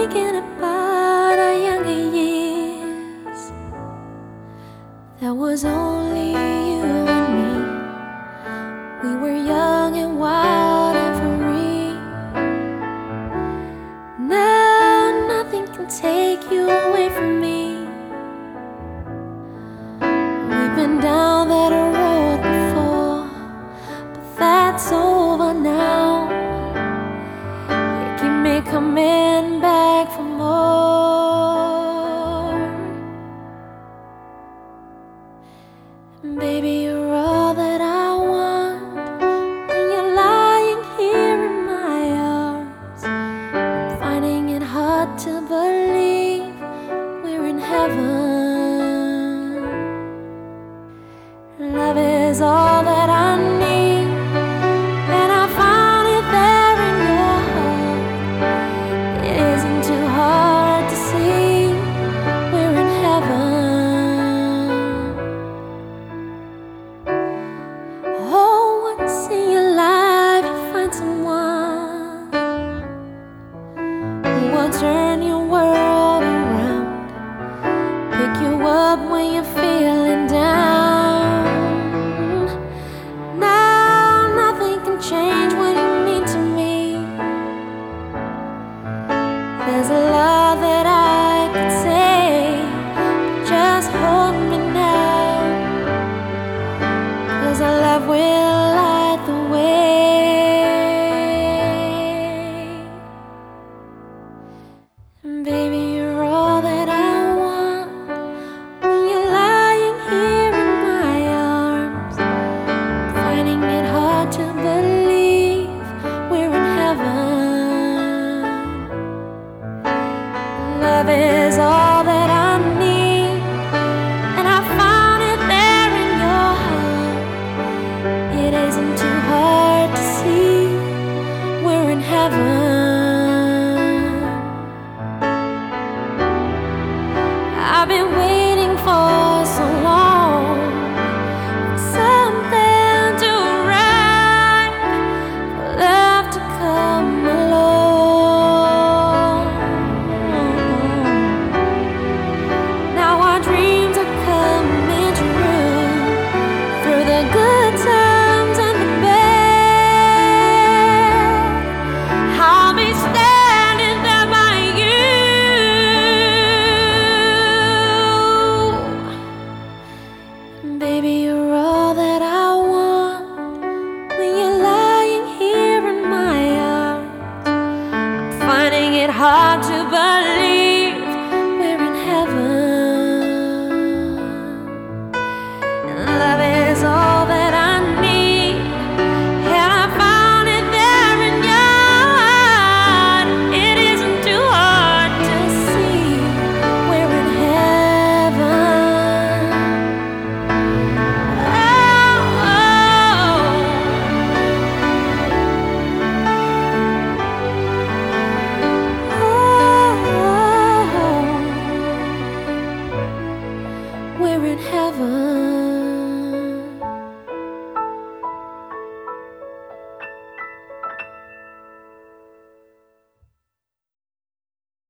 thinking about our younger years. There was only you and me. We were young and wild and free. Now nothing can take you away from me. We've been down that road before, but that's over now. You keep me coming back for more. Baby, you're all that I want when you're lying here in my arms. I'm finding it hard to believe we're in heaven. Love is all that I need, and I found it there in your heart. It isn't too hard to see we're in heaven. Oh, once in your life you find someone who will turn your world around, pick you up when you're feeling down. Change what you mean to me. There's a lot that I could say, but just hold me now, 'cause our love will light the way. And baby, you're all that I want when you're lying here in my arms. I'm finding it hard to believe we're in heaven. Love is all that I need, and I found it there in your heart. It isn't too hard to see we're in heaven. I've been waiting for so long for something to arrive, for love to come along. Now our dreams are coming true, through the good times and the bad. I'll be standing there by you. Baby, you're all that I want when you're lying here in my arms. I'm finding it hard to believe